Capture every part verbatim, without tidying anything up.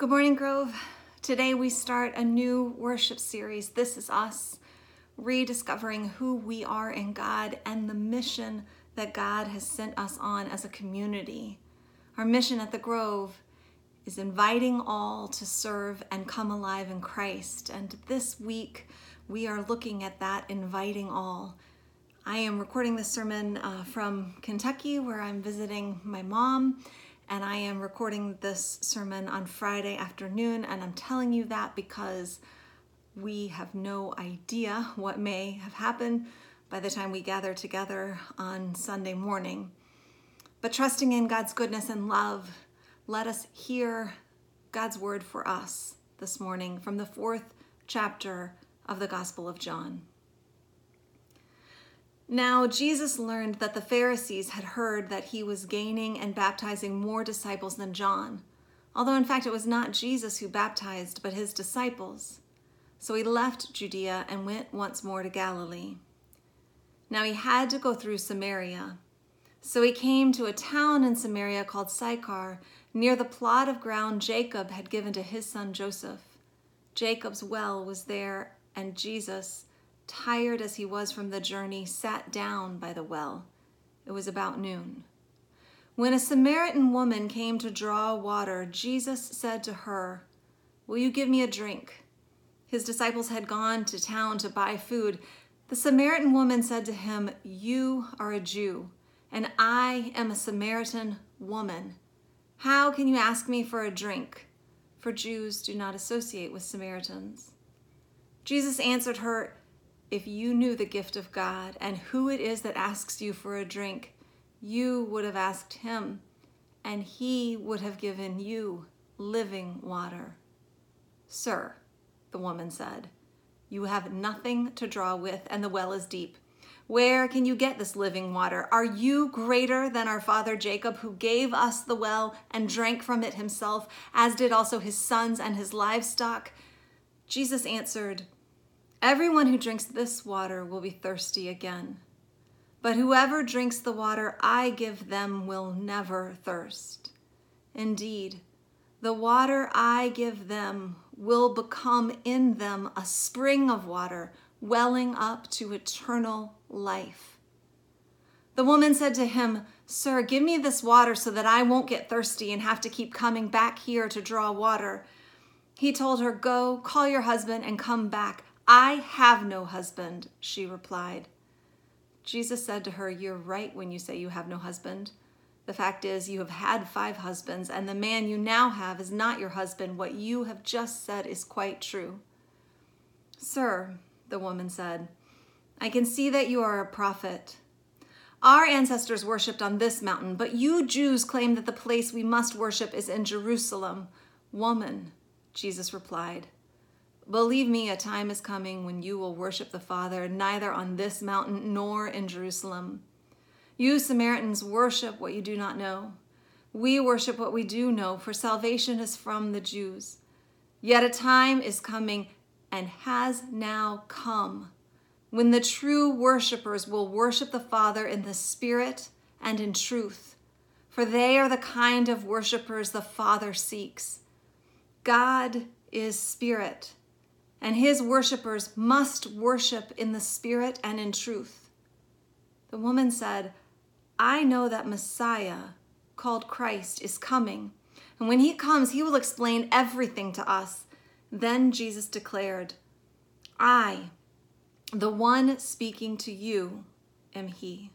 Good morning, Grove. Today we start a new worship series. This is us rediscovering who we are in God and the mission that God has sent us on as a community. Our mission at the Grove is inviting all to serve and come alive in Christ. And this week we are looking at that inviting all. I am recording this sermon uh, from Kentucky, where I'm visiting my mom. And I am recording this sermon on Friday afternoon, and I'm telling you that because we have no idea what may have happened by the time we gather together on Sunday morning. But trusting in God's goodness and love, let us hear God's word for us this morning from the fourth chapter of the Gospel of John. Now Jesus learned that the Pharisees had heard that he was gaining and baptizing more disciples than John, although in fact it was not Jesus who baptized, but his disciples. So he left Judea and went once more to Galilee. Now he had to go through Samaria. So he came to a town in Samaria called Sychar, near the plot of ground Jacob had given to his son Joseph. Jacob's well was there, and Jesus, tired as he was from the journey, sat down by the well. It was about noon. When a Samaritan woman came to draw water, Jesus said to her, "Will you give me a drink?" His disciples had gone to town to buy food. The Samaritan woman said to him, "You are a Jew, and I am a Samaritan woman. How can you ask me for a drink?" For Jews do not associate with Samaritans. Jesus answered her, "If you knew the gift of God and who it is that asks you for a drink, you would have asked him, and he would have given you living water." "Sir," the woman said, "you have nothing to draw with, and the well is deep. Where can you get this living water? Are you greater than our father Jacob, who gave us the well and drank from it himself, as did also his sons and his livestock?" Jesus answered, "Everyone who drinks this water will be thirsty again. But whoever drinks the water I give them will never thirst. Indeed, the water I give them will become in them a spring of water, welling up to eternal life." The woman said to him, "Sir, give me this water so that I won't get thirsty and have to keep coming back here to draw water." He told her, "Go, call your husband and come back." "I have no husband," she replied. Jesus said to her, "You're right when you say you have no husband. The fact is, you have had five husbands, and the man you now have is not your husband. What you have just said is quite true." "Sir," the woman said, "I can see that you are a prophet. Our ancestors worshipped on this mountain, but you Jews claim that the place we must worship is in Jerusalem." "Woman," Jesus replied, "believe me, a time is coming when you will worship the Father neither on this mountain nor in Jerusalem. You Samaritans worship what you do not know. We worship what we do know, for salvation is from the Jews. Yet a time is coming, and has now come, when the true worshipers will worship the Father in the Spirit and in truth, for they are the kind of worshipers the Father seeks. God is Spirit, and his worshipers must worship in the Spirit and in truth." The woman said, "I know that Messiah, called Christ, is coming, and when he comes, he will explain everything to us." Then Jesus declared, "I, the one speaking to you, am he."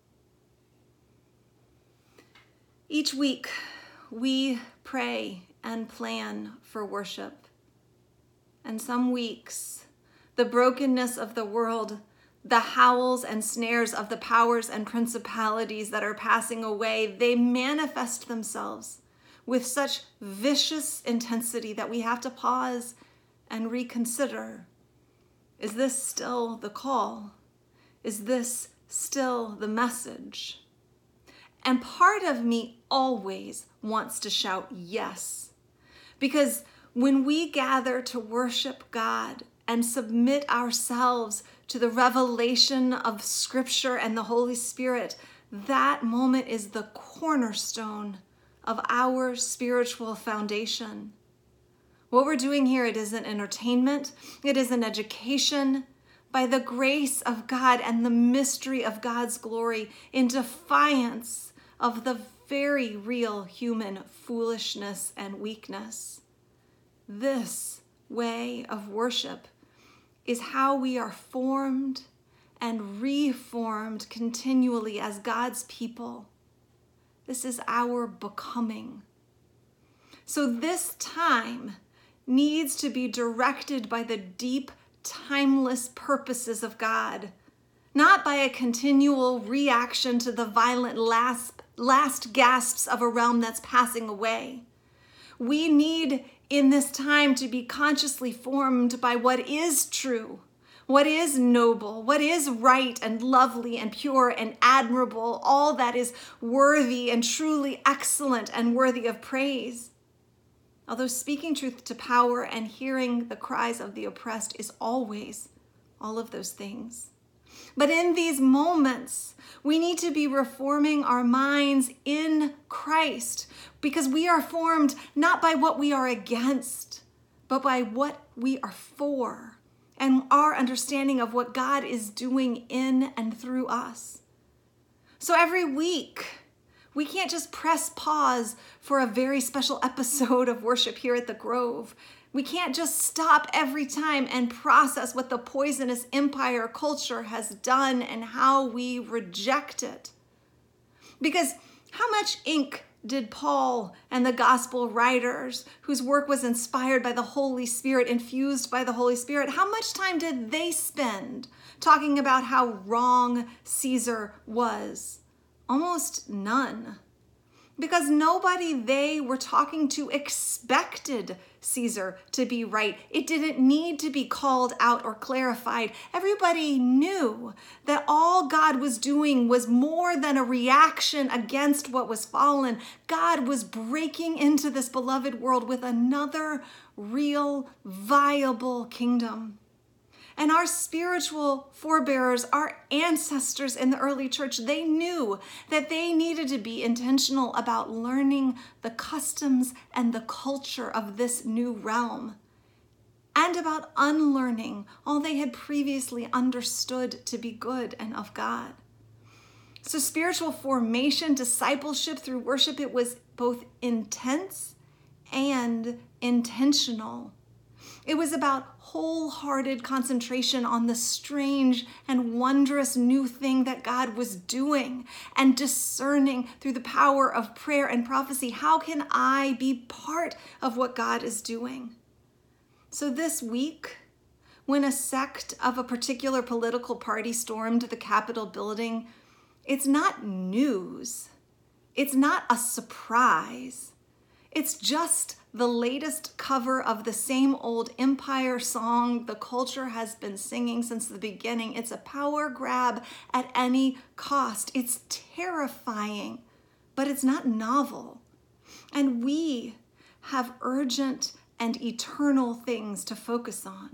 Each week, we pray and plan for worship. And some weeks, the brokenness of the world, the howls and snares of the powers and principalities that are passing away, they manifest themselves with such vicious intensity that we have to pause and reconsider. Is this still the call? Is this still the message? And part of me always wants to shout yes, because when we gather to worship God and submit ourselves to the revelation of Scripture and the Holy Spirit, that moment is the cornerstone of our spiritual foundation. What we're doing here, it isn't entertainment, it is an education by the grace of God and the mystery of God's glory in defiance of the very real human foolishness and weakness. This way of worship is how we are formed and reformed continually as God's people. This is our becoming. So this time needs to be directed by the deep, timeless purposes of God, not by a continual reaction to the violent last, last gasps of a realm that's passing away. We need in this time to be consciously formed by what is true, what is noble, what is right and lovely and pure and admirable, all that is worthy and truly excellent and worthy of praise. Although speaking truth to power and hearing the cries of the oppressed is always all of those things. But in these moments, we need to be reforming our minds in Christ, because we are formed not by what we are against, but by what we are for, and our understanding of what God is doing in and through us. So every week, we can't just press pause for a very special episode of worship here at the Grove. We can't just stop every time and process what the poisonous empire culture has done and how we reject it. Because how much ink did Paul and the gospel writers, whose work was inspired by the Holy Spirit, infused by the Holy Spirit, how much time did they spend talking about how wrong Caesar was? Almost none. Because nobody they were talking to expected Caesar to be right. It didn't need to be called out or clarified. Everybody knew that all God was doing was more than a reaction against what was fallen. God was breaking into this beloved world with another real, viable kingdom. And our spiritual forebearers, our ancestors in the early church, they knew that they needed to be intentional about learning the customs and the culture of this new realm, and about unlearning all they had previously understood to be good and of God. So spiritual formation, discipleship through worship, it was both intense and intentional. It was about wholehearted concentration on the strange and wondrous new thing that God was doing, and discerning through the power of prayer and prophecy, how can I be part of what God is doing? So this week, when a sect of a particular political party stormed the Capitol building, it's not news. It's not a surprise. It's just the latest cover of the same old empire song the culture has been singing since the beginning. It's a power grab at any cost. It's terrifying, but it's not novel. And we have urgent and eternal things to focus on.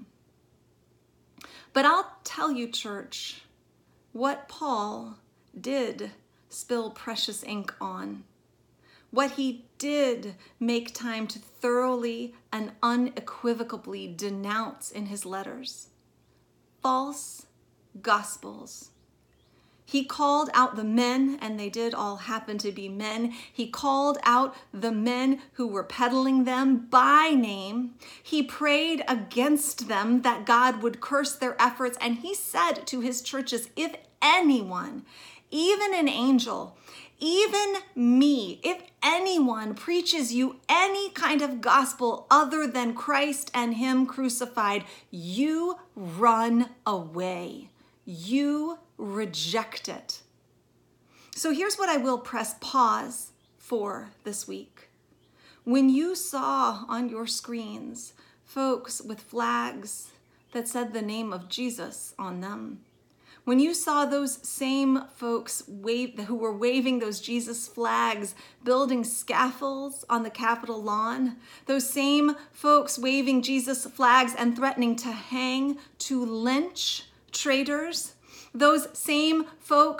But I'll tell you, church, what Paul did spill precious ink on. What he did make time to thoroughly and unequivocally denounce in his letters: false gospels. He called out the men, and they did all happen to be men. He called out the men who were peddling them by name. He prayed against them that God would curse their efforts. And he said to his churches, if anyone, even an angel, even me, if anyone preaches you any kind of gospel other than Christ and him crucified, you run away. You reject it. So here's what I will press pause for this week. When you saw on your screens folks with flags that said the name of Jesus on them, when you saw those same folks wave, who were waving those Jesus flags, building scaffolds on the Capitol lawn, those same folks waving Jesus flags and threatening to hang, to lynch traitors, those same folks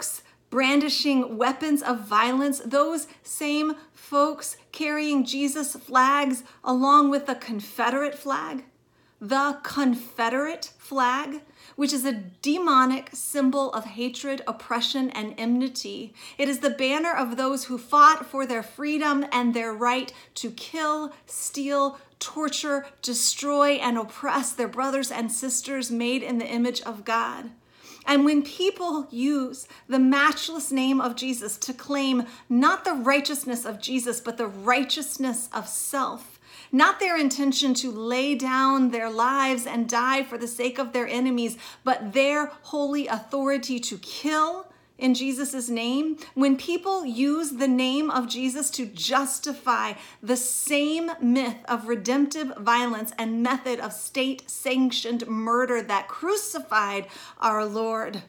brandishing weapons of violence, those same folks carrying Jesus flags along with the Confederate flag, the Confederate flag, which is a demonic symbol of hatred, oppression, and enmity. It is the banner of those who fought for their freedom and their right to kill, steal, torture, destroy, and oppress their brothers and sisters made in the image of God. And when people use the matchless name of Jesus to claim not the righteousness of Jesus, but the righteousness of self, not their intention to lay down their lives and die for the sake of their enemies, but their holy authority to kill in Jesus' name, when people use the name of Jesus to justify the same myth of redemptive violence and method of state-sanctioned murder that crucified our Lord,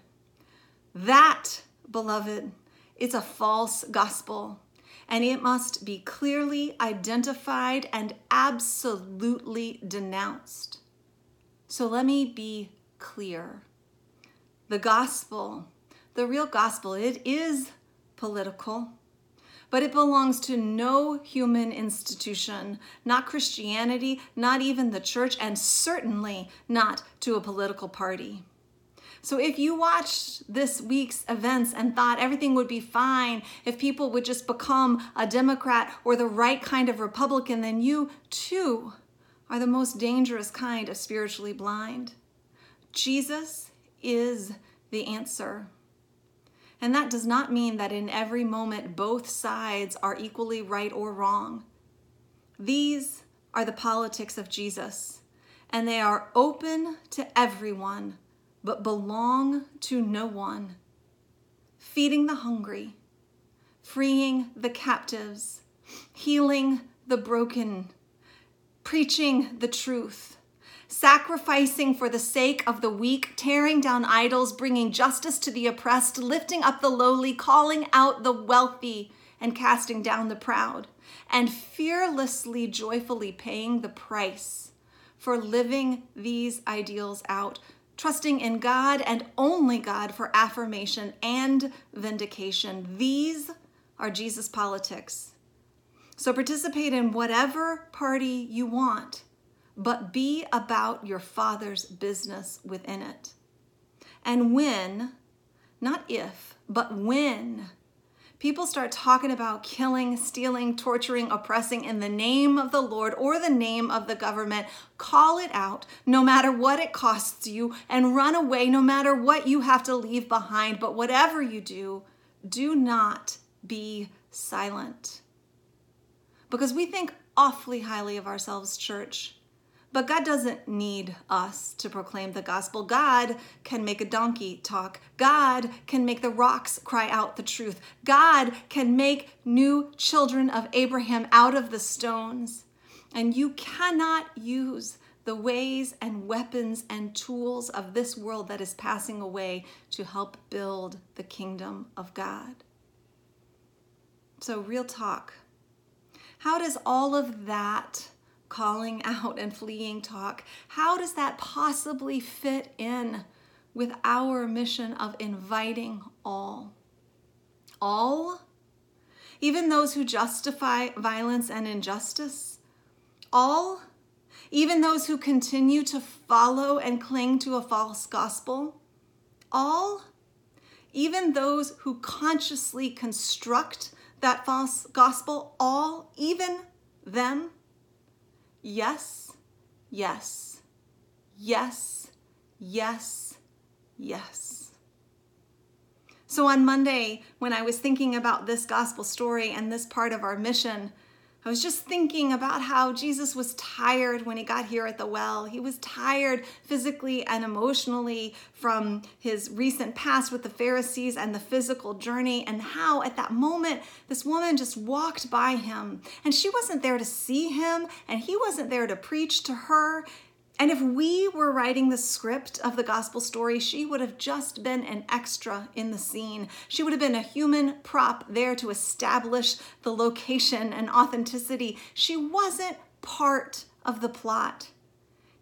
that, beloved, is a false gospel. And it must be clearly identified and absolutely denounced. So let me be clear. The gospel, the real gospel, it is political, but it belongs to no human institution, not Christianity, not even the church, and certainly not to a political party. So if you watched this week's events and thought everything would be fine if people would just become a Democrat or the right kind of Republican, then you too are the most dangerous kind of spiritually blind. Jesus is the answer. And that does not mean that in every moment both sides are equally right or wrong. These are the politics of Jesus, and they are open to everyone, but belong to no one. Feeding the hungry, freeing the captives, healing the broken, preaching the truth, sacrificing for the sake of the weak, tearing down idols, bringing justice to the oppressed, lifting up the lowly, calling out the wealthy, and casting down the proud, and fearlessly, joyfully paying the price for living these ideals out, trusting in God and only God for affirmation and vindication. These are Jesus politics. So participate in whatever party you want, but be about your Father's business within it. And when, not if, but when people start talking about killing, stealing, torturing, oppressing in the name of the Lord or the name of the government, call it out no matter what it costs you, and run away no matter what you have to leave behind. But whatever you do, do not be silent. Because we think awfully highly of ourselves, church. But God doesn't need us to proclaim the gospel. God can make a donkey talk. God can make the rocks cry out the truth. God can make new children of Abraham out of the stones. And you cannot use the ways and weapons and tools of this world that is passing away to help build the kingdom of God. So, real talk. How does all of that calling out and fleeing talk, how does that possibly fit in with our mission of inviting all? All? Even those who justify violence and injustice? All? Even those who continue to follow and cling to a false gospel? All? Even those who consciously construct that false gospel? All? Even them? Yes, yes, yes, yes, yes. So on Monday, when I was thinking about this gospel story and this part of our mission, I was just thinking about how Jesus was tired when he got here at the well. He was tired physically and emotionally from his recent past with the Pharisees and the physical journey, and how at that moment, this woman just walked by him, and she wasn't there to see him, and he wasn't there to preach to her. And if we were writing the script of the gospel story, she would have just been an extra in the scene. She would have been a human prop there to establish the location and authenticity. She wasn't part of the plot.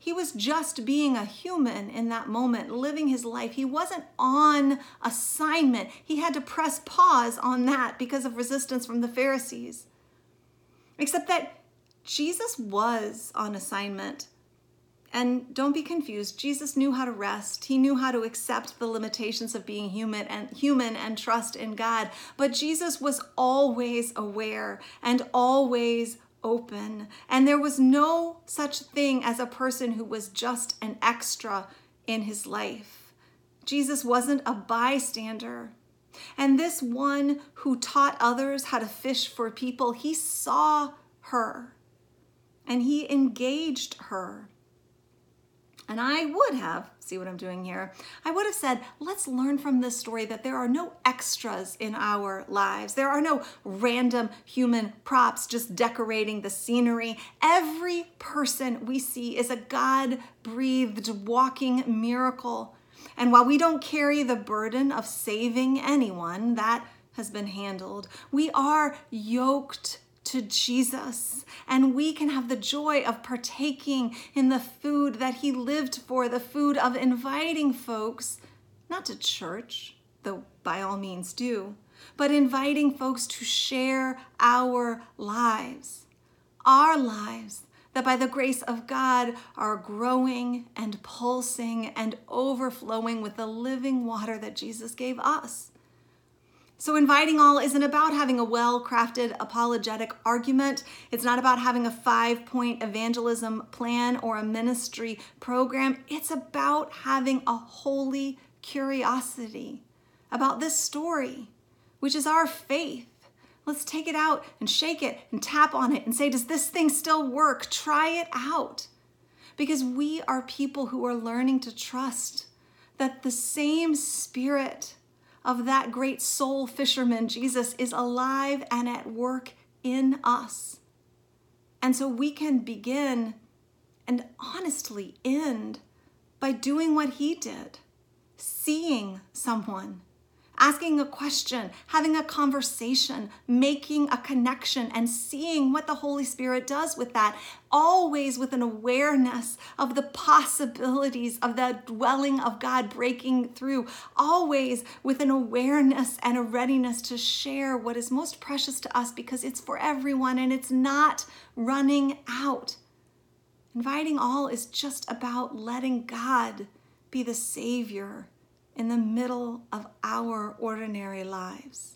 He was just being a human in that moment, living his life. He wasn't on assignment. He had to press pause on that because of resistance from the Pharisees. Except that Jesus was on assignment. And don't be confused. Jesus knew how to rest. He knew how to accept the limitations of being human and human and trust in God. But Jesus was always aware and always open. And there was no such thing as a person who was just an extra in his life. Jesus wasn't a bystander. And this one who taught others how to fish for people, he saw her and he engaged her. And I would have, see what I'm doing here, I would have said, let's learn from this story that there are no extras in our lives. There are no random human props just decorating the scenery. Every person we see is a God-breathed walking miracle. And while we don't carry the burden of saving anyone, that has been handled, we are yoked to Jesus, and we can have the joy of partaking in the food that he lived for, the food of inviting folks, not to church, though by all means do, but inviting folks to share our lives, our lives that by the grace of God are growing and pulsing and overflowing with the living water that Jesus gave us. So inviting all isn't about having a well-crafted apologetic argument. It's not about having a five-point evangelism plan or a ministry program. It's about having a holy curiosity about this story, which is our faith. Let's take it out and shake it and tap on it and say, does this thing still work? Try it out. Because we are people who are learning to trust that the same Spirit of that great soul fisherman, Jesus, is alive and at work in us. And so we can begin and honestly end by doing what he did, seeing someone, asking a question, having a conversation, making a connection, and seeing what the Holy Spirit does with that, always with an awareness of the possibilities of the dwelling of God breaking through, always with an awareness and a readiness to share what is most precious to us because it's for everyone and it's not running out. Inviting all is just about letting God be the Savior in the middle of our ordinary lives.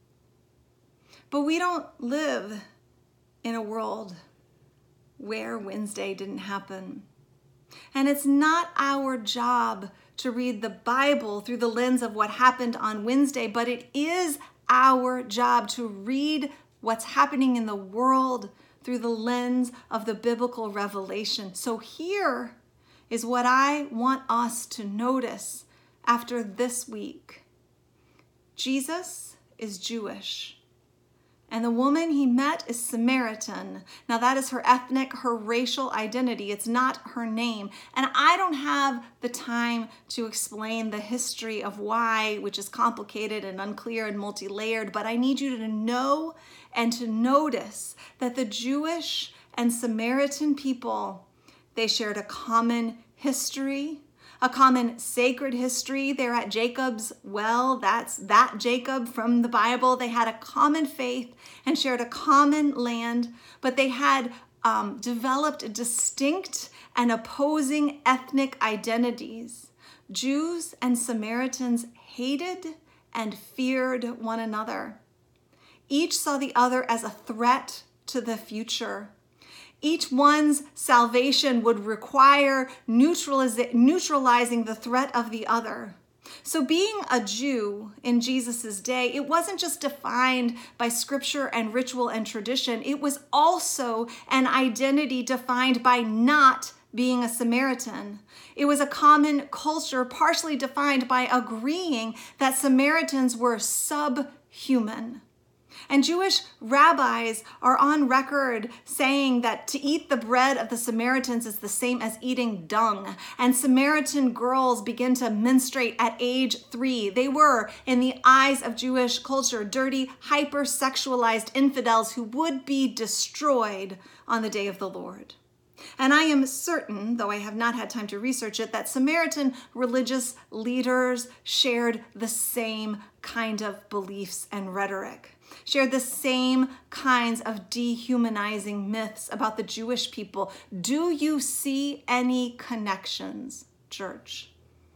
But we don't live in a world where Wednesday didn't happen. And it's not our job to read the Bible through the lens of what happened on Wednesday, but it is our job to read what's happening in the world through the lens of the biblical revelation. So here is what I want us to notice after this week. Jesus is Jewish, and the woman he met is Samaritan. Now that is her ethnic, her racial identity. It's not her name. And I don't have the time to explain the history of why, which is complicated and unclear and multi-layered, but I need you to know and to notice that the Jewish and Samaritan people, they shared a common history, a common sacred history. They're at Jacob's well. That's that Jacob from the Bible. They had a common faith and shared a common land, but they had um, developed distinct and opposing ethnic identities. Jews and Samaritans hated and feared one another. Each saw the other as a threat to the future. Each one's salvation would require neutraliz- neutralizing the threat of the other. So being a Jew in Jesus's day, it wasn't just defined by scripture and ritual and tradition. It was also an identity defined by not being a Samaritan. It was a common culture partially defined by agreeing that Samaritans were subhuman. And Jewish rabbis are on record saying that to eat the bread of the Samaritans is the same as eating dung. And Samaritan girls begin to menstruate at age three. They were, in the eyes of Jewish culture, dirty, hypersexualized infidels who would be destroyed on the day of the Lord. And I am certain, though I have not had time to research it, that Samaritan religious leaders shared the same kind of beliefs and rhetoric, shared the same kinds of dehumanizing myths about the Jewish people. Do you see any connections, church?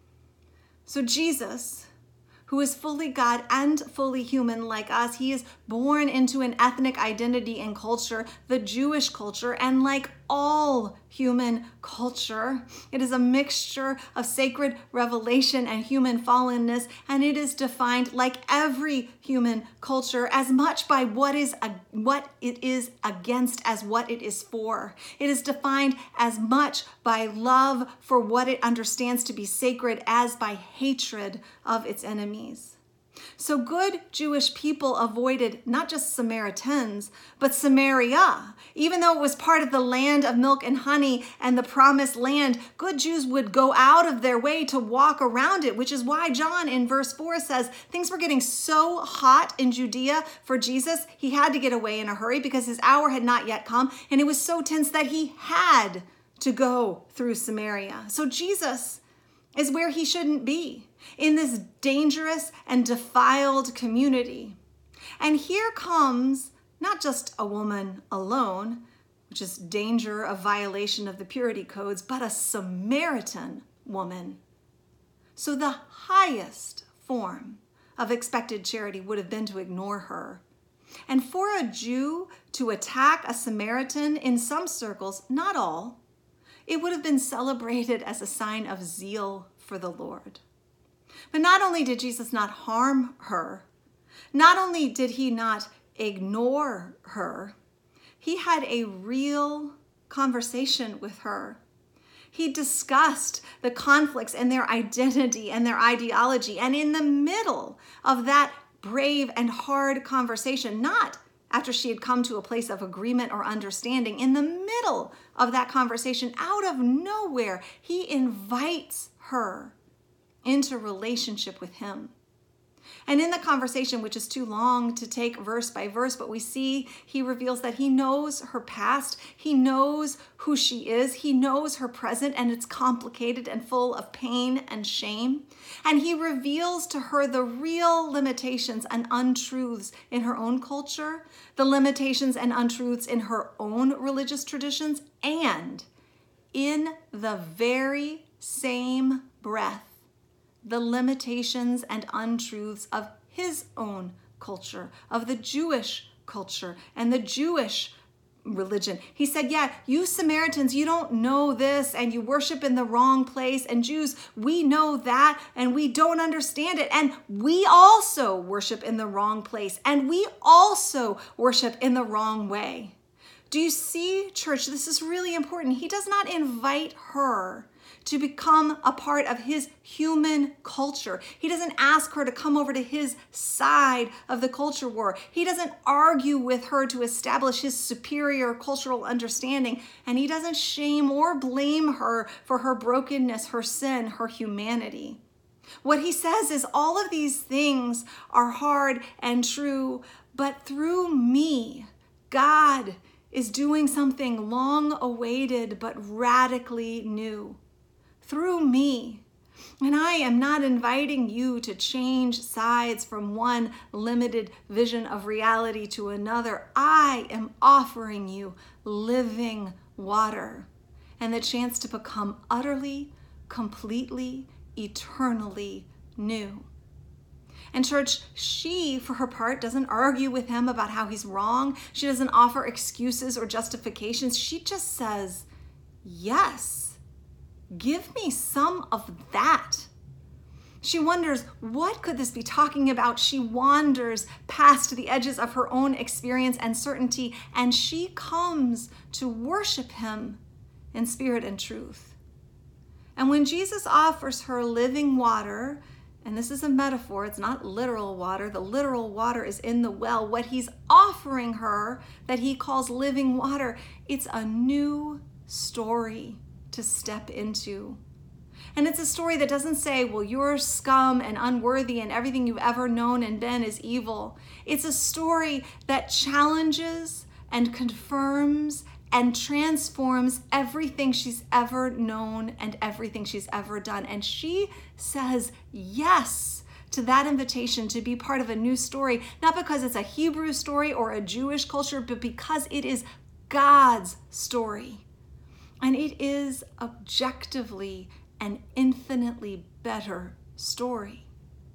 So Jesus, who is fully God and fully human like us, he is born into an ethnic identity and culture, the Jewish culture, and like all human culture, it is a mixture of sacred revelation and human fallenness, and it is defined, like every human culture, as much by what is a, what it is against as what it is for. It is defined as much by love for what it understands to be sacred as by hatred of its enemies. So good Jewish people avoided not just Samaritans, but Samaria. Even though it was part of the land of milk and honey and the promised land, good Jews would go out of their way to walk around it, which is why John in verse four says things were getting so hot in Judea for Jesus, he had to get away in a hurry because his hour had not yet come, and it was so tense that he had to go through Samaria. So Jesus is where he shouldn't be, in this dangerous and defiled community. And here comes not just a woman alone, which is danger of violation of the purity codes, but a Samaritan woman. So the highest form of expected charity would have been to ignore her. And for a Jew to attack a Samaritan in some circles, not all, it would have been celebrated as a sign of zeal for the Lord. But not only did Jesus not harm her, not only did he not ignore her, he had a real conversation with her. He discussed the conflicts in their identity and their ideology. And in the middle of that brave and hard conversation, not after she had come to a place of agreement or understanding, in the middle of that conversation, out of nowhere, he invites her into relationship with him. And in the conversation, which is too long to take verse by verse, but we see he reveals that he knows her past, he knows who she is, he knows her present, and it's complicated and full of pain and shame. And he reveals to her the real limitations and untruths in her own culture, the limitations and untruths in her own religious traditions, and in the very same breath, the limitations and untruths of his own culture, of the Jewish culture and the Jewish religion. He said, yeah, you Samaritans, you don't know this and you worship in the wrong place. And Jews, we know that and we don't understand it. And we also worship in the wrong place. And we also worship in the wrong way. Do you see, church? This is really important. He does not invite her to become a part of his human culture. He doesn't ask her to come over to his side of the culture war. He doesn't argue with her to establish his superior cultural understanding. And he doesn't shame or blame her for her brokenness, her sin, her humanity. What he says is all of these things are hard and true, but through me, God is doing something long awaited but radically new. Through me. And I am not inviting you to change sides from one limited vision of reality to another. I am offering you living water and the chance to become utterly, completely, eternally new. And church, she, for her part, doesn't argue with him about how he's wrong. She doesn't offer excuses or justifications. She just says, yes. Give me some of that. She wonders, what could this be talking about? She wanders past the edges of her own experience and certainty, and she comes to worship him in spirit and truth. And when Jesus offers her living water, and this is a metaphor, it's not literal water, the literal water is in the well. What he's offering her that he calls living water, it's a new story to step into. And it's a story that doesn't say, well, you're scum and unworthy and everything you've ever known and been is evil. It's a story that challenges and confirms and transforms everything she's ever known and everything she's ever done. And she says yes to that invitation to be part of a new story, not because it's a Hebrew story or a Jewish culture, but because it is God's story. And it is objectively an infinitely better story.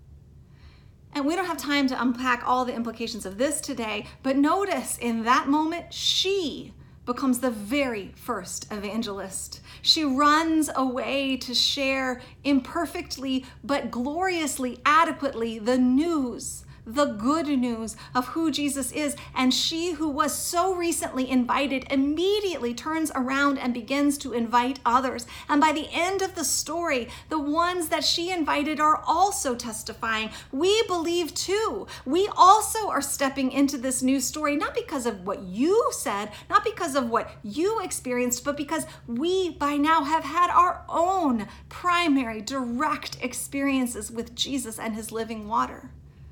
And we don't have time to unpack all the implications of this today, but notice in that moment, she becomes the very first evangelist. She runs away to share imperfectly but gloriously, adequately the news, the good news of who Jesus is. And she who was so recently invited immediately turns around and begins to invite others. And by the end of the story, the ones that she invited are also testifying. We believe too. We also are stepping into this new story, not because of what you said, not because of what you experienced, but because we by now have had our own primary direct experiences with Jesus and his living water.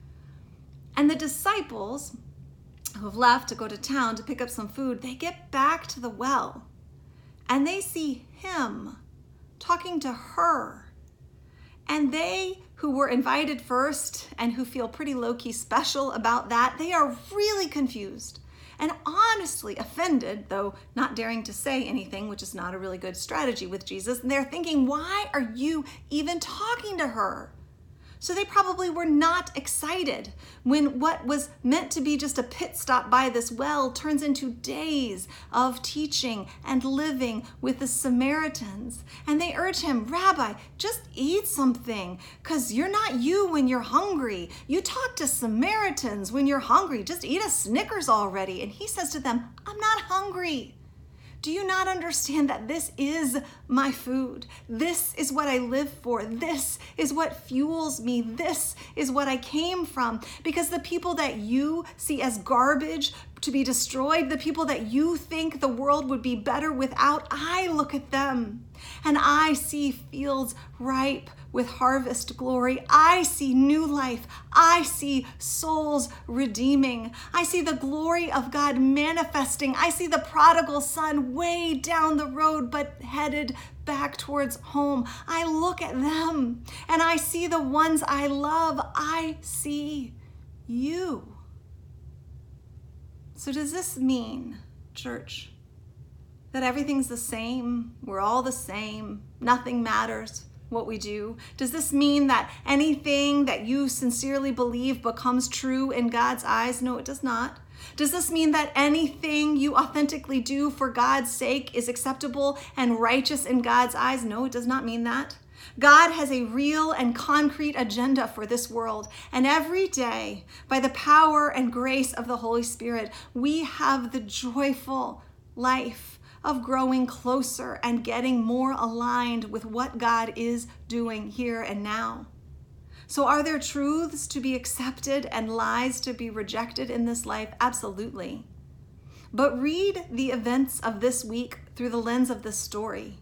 And the disciples who have left to go to town to pick up some food, they get back to the well and they see him talking to her. And they who were invited first and who feel pretty low-key special about that, they are really confused and honestly offended, though not daring to say anything, which is not a really good strategy with Jesus. And they're thinking, why are you even talking to her? So they probably were not excited when what was meant to be just a pit stop by this well turns into days of teaching and living with the Samaritans. And they urge him, Rabbi, just eat something, because you're not you when you're hungry. You talk to Samaritans when you're hungry. Just eat a Snickers already. And he says to them, I'm not hungry. Do you not understand that this is my food? This is what I live for. This is what fuels me. This is what I came from. Because the people that you see as garbage to be destroyed, the people that you think the world would be better without, I look at them and I see fields ripe with harvest glory. I see new life. I see souls redeeming. I see the glory of God manifesting. I see the prodigal son way down the road, but headed back towards home. I look at them and I see the ones I love. I see you. So does this mean, church, that everything's the same? We're all the same. Nothing matters what we do? Does this mean that anything that you sincerely believe becomes true in God's eyes? No, it does not. Does this mean that anything you authentically do for God's sake is acceptable and righteous in God's eyes? No, it does not mean that. God has a real and concrete agenda for this world. And every day, by the power and grace of the Holy Spirit, we have the joyful life of growing closer and getting more aligned with what God is doing here and now. So are there truths to be accepted and lies to be rejected in this life? Absolutely. But read the events of this week through the lens of this story.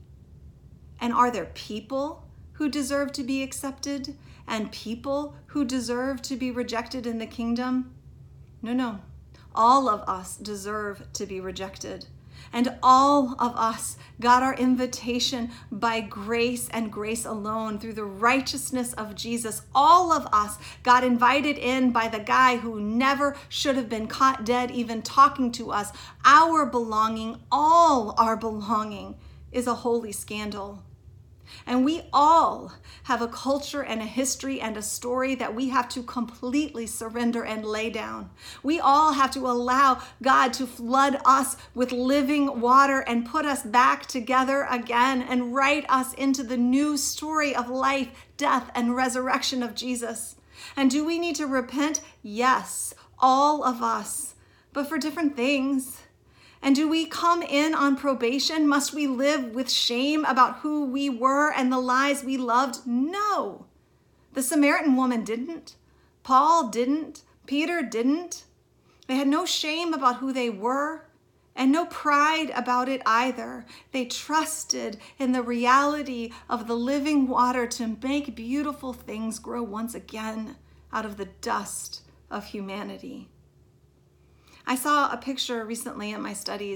And are there people who deserve to be accepted and people who deserve to be rejected in the kingdom? No, no. All of us deserve to be rejected. And all of us got our invitation by grace and grace alone through the righteousness of Jesus. All of us got invited in by the guy who never should have been caught dead even talking to us. Our belonging, all our belonging, is a holy scandal. And we all have a culture and a history and a story that we have to completely surrender and lay down. We all have to allow God to flood us with living water and put us back together again and write us into the new story of life, death, and resurrection of Jesus. And do we need to repent? Yes, all of us, but for different things. And do we come in on probation? Must we live with shame about who we were and the lies we loved? No. The Samaritan woman didn't. Paul didn't. Peter didn't. They had no shame about who they were and no pride about it either. They trusted in the reality of the living water to make beautiful things grow once again out of the dust of humanity. I saw a picture recently in my studies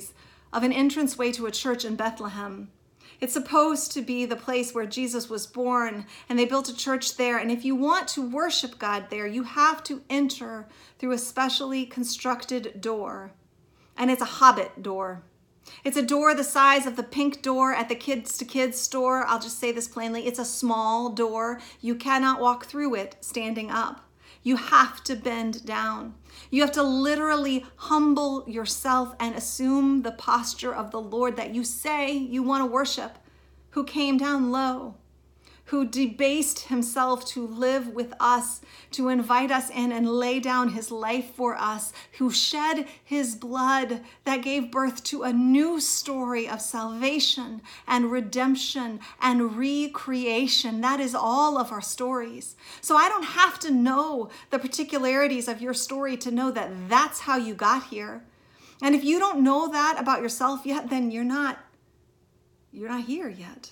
of an entranceway to a church in Bethlehem. It's supposed to be the place where Jesus was born, and they built a church there. And if you want to worship God there, you have to enter through a specially constructed door. And it's a hobbit door. It's a door the size of the pink door at the Kids to Kids store. I'll just say this plainly. It's a small door. You cannot walk through it standing up. You have to bend down. You have to literally humble yourself and assume the posture of the Lord that you say you want to worship, who came down low, who debased himself to live with us, to invite us in and lay down his life for us, who shed his blood that gave birth to a new story of salvation and redemption and recreation. That is all of our stories. So I don't have to know the particularities of your story to know that that's how you got here. And if you don't know that about yourself yet, then you're not, you're not here yet.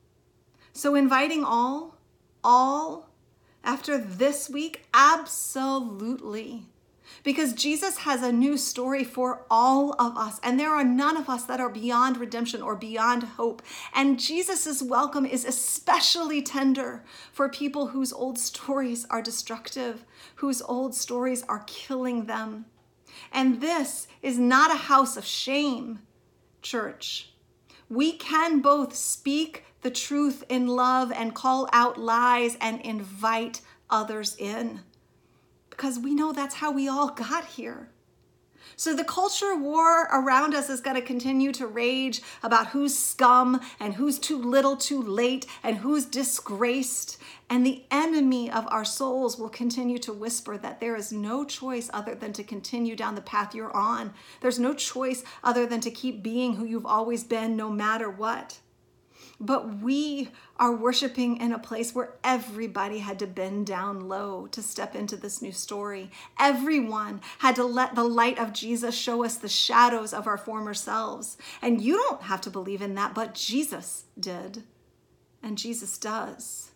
So inviting all, all, after this week, absolutely. Because Jesus has a new story for all of us. And there are none of us that are beyond redemption or beyond hope. And Jesus's welcome is especially tender for people whose old stories are destructive, whose old stories are killing them. And this is not a house of shame, church. We can both speak the truth in love and call out lies and invite others in, because we know that's how we all got here. So the culture war around us is going to continue to rage about who's scum and who's too little too late and who's disgraced. And the enemy of our souls will continue to whisper that there is no choice other than to continue down the path you're on. There's no choice other than to keep being who you've always been, no matter what. But we are worshiping in a place where everybody had to bend down low to step into this new story. Everyone had to let the light of Jesus show us the shadows of our former selves. And you don't have to believe in that, but Jesus did. And Jesus does.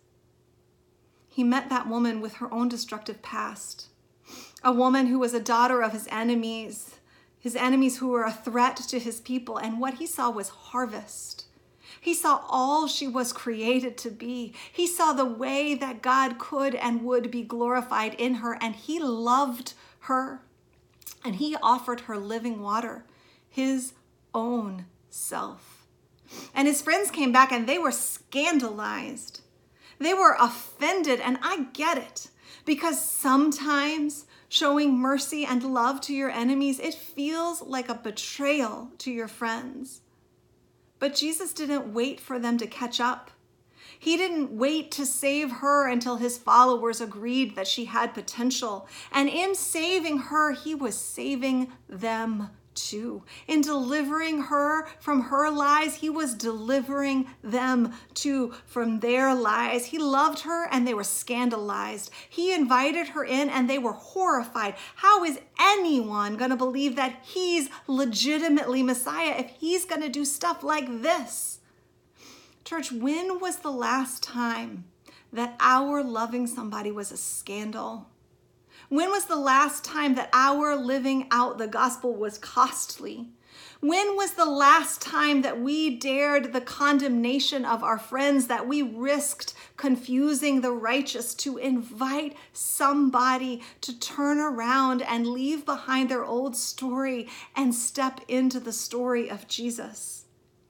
He met that woman with her own destructive past. A woman who was a daughter of his enemies, his enemies who were a threat to his people. And what he saw was harvest. He saw all she was created to be. He saw the way that God could and would be glorified in her, and he loved her, and he offered her living water, his own self. And his friends came back and they were scandalized. They were offended, and I get it, because sometimes showing mercy and love to your enemies, it feels like a betrayal to your friends. But Jesus didn't wait for them to catch up. He didn't wait to save her until his followers agreed that she had potential. And in saving her, he was saving them too. In delivering her from her lies, he was delivering them too from their lies. He loved her and they were scandalized. He invited her in and they were horrified. How is anyone going to believe that he's legitimately Messiah if he's going to do stuff like this? Church, when was the last time that our loving somebody was a scandal? When was the last time that our living out the gospel was costly? When was the last time that we dared the condemnation of our friends, that we risked confusing the righteous to invite somebody to turn around and leave behind their old story and step into the story of Jesus?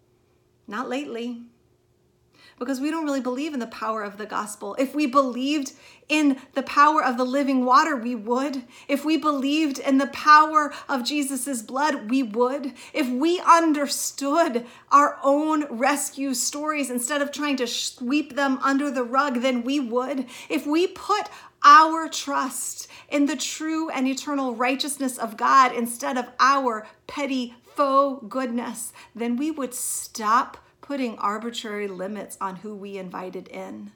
Not lately. Because we don't really believe in the power of the gospel. If we believed in the power of the living water, we would. If we believed in the power of Jesus's blood, we would. If we understood our own rescue stories instead of trying to sweep them under the rug, then we would. If we put our trust in the true and eternal righteousness of God instead of our petty faux goodness, then we would stop putting arbitrary limits on who we invited in.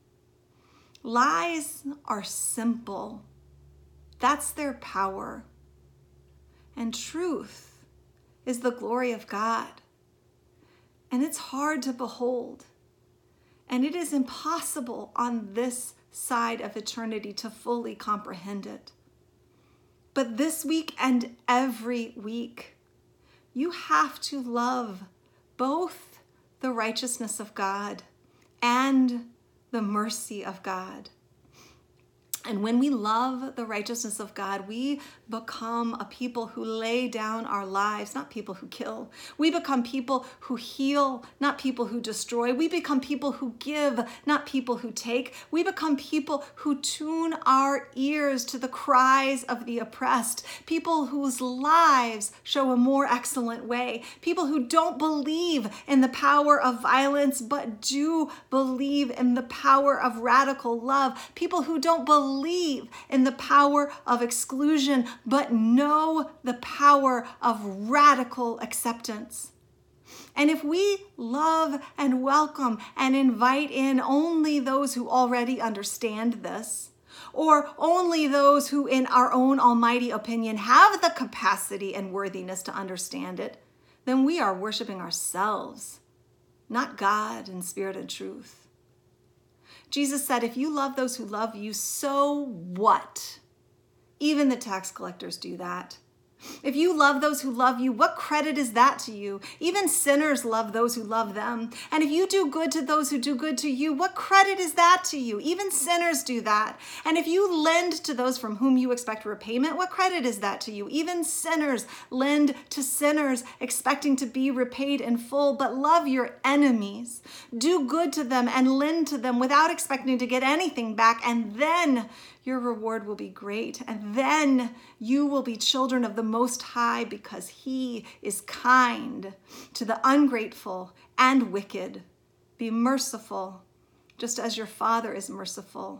Lies are simple. That's their power. And truth is the glory of God. And it's hard to behold. And it is impossible on this side of eternity to fully comprehend it. But this week and every week, you have to love both the righteousness of God and the mercy of God. And when we love the righteousness of God, we become a people who lay down our lives, not people who kill. We become people who heal, not people who destroy. We become people who give, not people who take. We become people who tune our ears to the cries of the oppressed, people whose lives show a more excellent way, people who don't believe in the power of violence, but do believe in the power of radical love, people who don't believe believe in the power of exclusion, but know the power of radical acceptance. And if we love and welcome and invite in only those who already understand this, or only those who, in our own almighty opinion, have the capacity and worthiness to understand it, then we are worshiping ourselves, not God in spirit and truth. Jesus said, if you love those who love you, so what? Even the tax collectors do that. If you love those who love you, what credit is that to you? Even sinners love those who love them. And if you do good to those who do good to you, what credit is that to you? Even sinners do that. And if you lend to those from whom you expect repayment, what credit is that to you? Even sinners lend to sinners, expecting to be repaid in full, but love your enemies. Do good to them and lend to them without expecting to get anything back, and then your reward will be great, and then you will be children of the Most High, because He is kind to the ungrateful and wicked. Be merciful, just as your Father is merciful.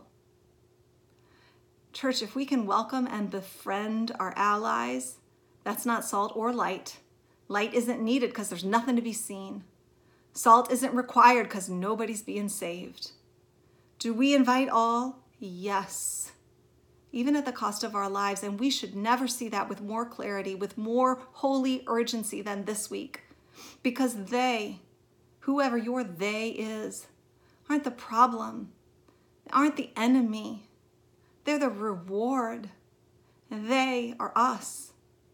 Church, if we can welcome and befriend our allies, that's not salt or light. Light isn't needed because there's nothing to be seen. Salt isn't required because nobody's being saved. Do we invite all? Yes. Even at the cost of our lives, and we should never see that with more clarity, with more holy urgency than this week, because they, whoever your they is, aren't the problem, aren't the enemy. They're the reward, and they are us.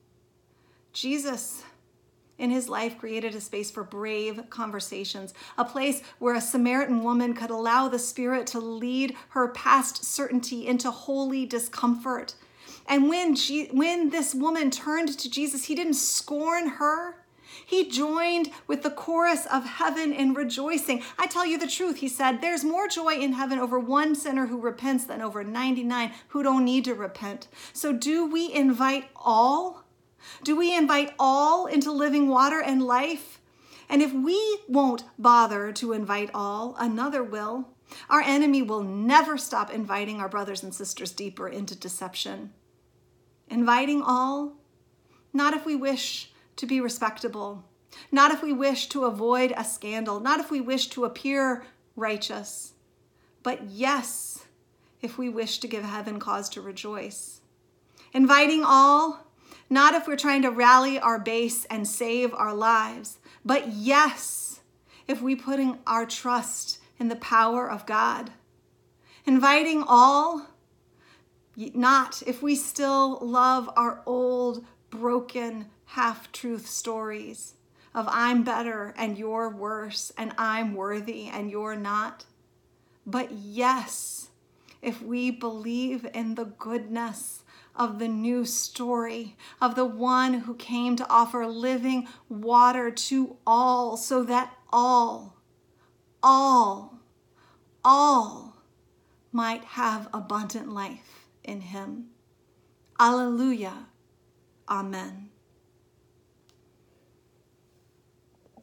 Jesus, in his life, created a space for brave conversations, a place where a Samaritan woman could allow the Spirit to lead her past certainty into holy discomfort. And when she, when this woman turned to Jesus, he didn't scorn her. He joined with the chorus of heaven in rejoicing. I tell you the truth, he said, there's more joy in heaven over one sinner who repents than over ninety-nine who don't need to repent. So do we invite all? Do we invite all into living water and life? And if we won't bother to invite all, another will. Our enemy will never stop inviting our brothers and sisters deeper into deception. Inviting all, not if we wish to be respectable, not if we wish to avoid a scandal, not if we wish to appear righteous, but yes, if we wish to give heaven cause to rejoice. Inviting all, not if we're trying to rally our base and save our lives, but yes, if we putting our trust in the power of God. Inviting all, not if we still love our old, broken, half-truth stories of I'm better and you're worse, and I'm worthy and you're not. But yes, if we believe in the goodness of the new story, of the one who came to offer living water to all, so that all, all, all might have abundant life in him. Alleluia. Amen.